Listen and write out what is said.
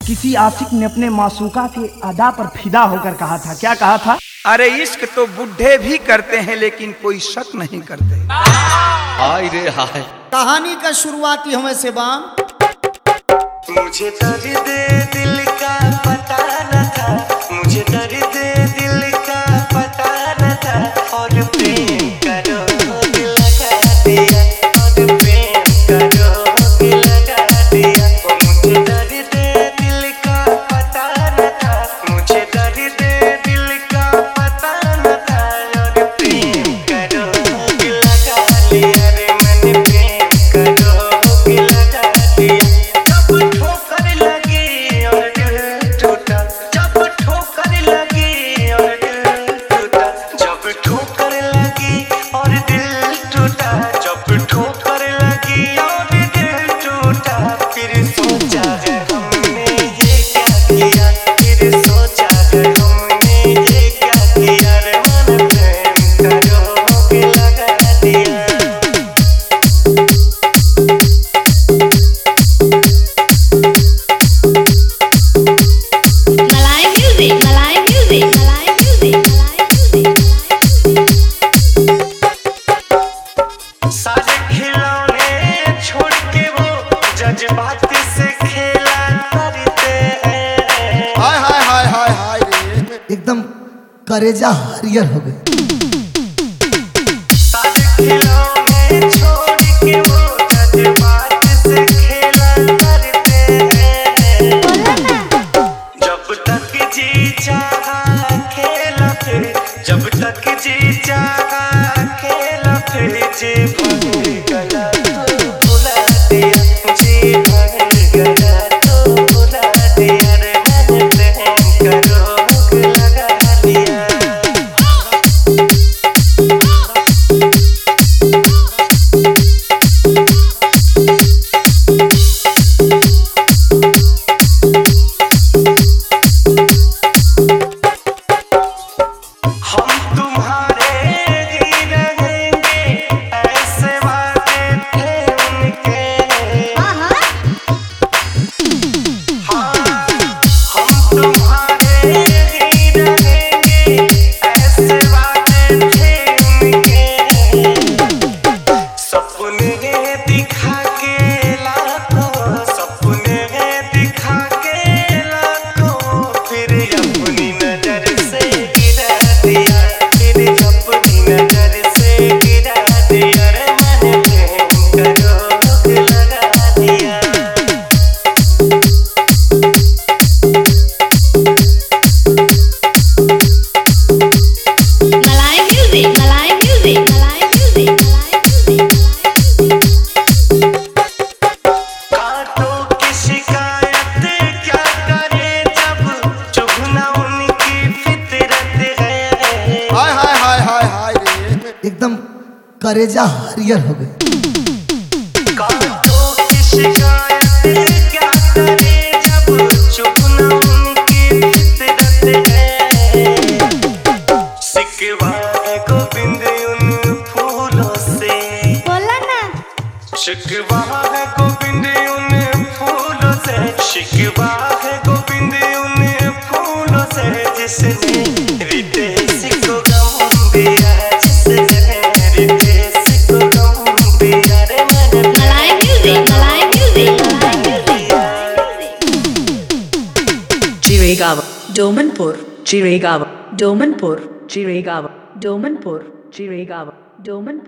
किसी आशिक ने अपने मासूका के अदा पर फिदा होकर कहा था, क्या कहा था? अरे इश्क तो बुढ़े भी करते हैं लेकिन कोई शक नहीं करते। हाय रे हाय। कहानी का शुरुआती हमें से बाम। मुझे दर्द दिल का पता न था, मुझे दर्द दिल का पता न था, और प्रेम करोगे लगा दिया, और प्रेम करोगे लगा दिया। मुझे दर्द दिल का पता न था, मुझे दर्द दिल का पता न था, और प्रेम करोगे लगा लिया रे मन, प्रेम करोगे लगा दिया। जब ठोकर लगी और दिल टूटा, जब ठोकर लगी और दिल टूटा, जब ठोकर लगी और दिल टूटा, जब ठोकर लगी और दिल टूटा, फिर सोचा है हमने ये क्या किया, फिर सोचा है हमने ये क्या किया रे मन, प्रेम करोगे लगा दिया। Malay music, Malay music, Malay music, Malay music. सारे खिलौने छोड़ के वो जज्बात से खेला करते हैं। हाय हाय हाय हाय हाय रे, एकदम करेजा हरियर हो गए। सारे खिलौने छोड़ के वो जज्बात से खेला करते हैं। जब तक जी चाहा खेला फिर, जब तक जी चाहा खेला फिर, जी भर गया तो भुला दिया, जी भर गया तो भुला दिया रे मन, प्रेम करोगे लगा दिया। हम तुम्हारे ही रहेंगे, ऐसे वादे थे उनके। हाँ, हम तुम्हारे ही रहेंगे, ऐसे वादे थे उनके। सपने दिखा के लाखों, सपने दिखा के लाखों, फिर अपनी नजर से गिरा दिया, फिर अपनी नजर से गिरा दिया रे मन, प्रेम करोगे लगा दिया। Malay music, Malay music, Malay music, Malay music, Malay music. कांटों की शिकायत क्या करे जब चुभना उनकी फितरत है। हाय हाय हाय हाय हाय रे, एकदम करेजा हरियर हो गए। कांटों की शिकायत क्या करे जब चुभना उनकी फितरत है। शिकवा है गोविंद उन फूलों से, बोला ना। शिकवा है गोविंद उन फूलों से, शिकवा है गोविंद उन फूलों से, जिसने रितेश को गम दिया, जिसने रितेश को गम दिया रे मन, Malay music, Malay music, Malay music, Malay music. Jiregawa, Domanpur, Jiregawa, Domanpur, Jiregawa, Domanpur, Jiregawa, Domanpur.